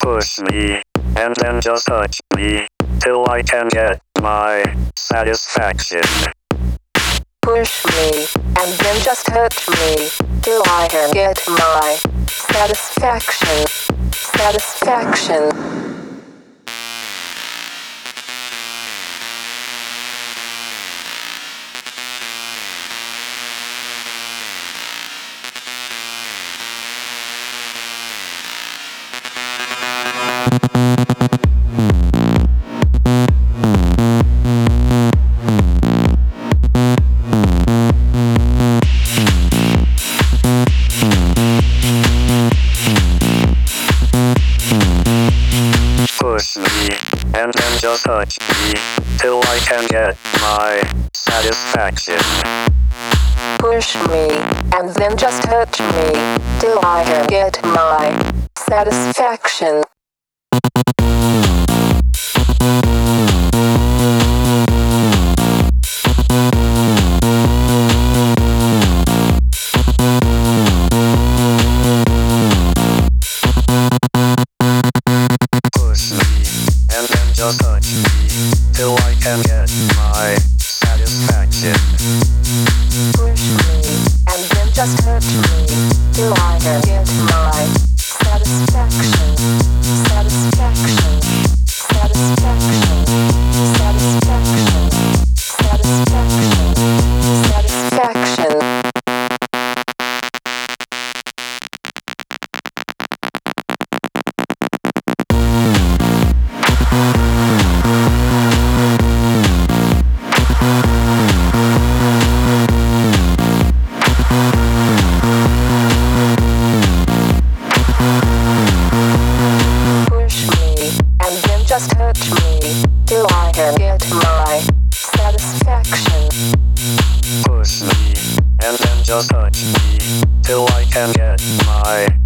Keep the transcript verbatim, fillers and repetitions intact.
Push me, and then just touch me, till I can get my satisfaction. Push me, and then just touch me, till I can get my satisfaction. Satisfaction. Push me, and then just touch me, till I can get my satisfaction. Push me, and then just touch me, till I can get my satisfaction. Just touch me, till I can get my satisfaction. Push me, and then just touch me, till I can get my satisfaction. Satisfaction. Satisfaction. Satisfaction. Satisfaction. Satisfaction. Just touch me, till I can get my satisfaction. Push me, and then just touch me, till I can get my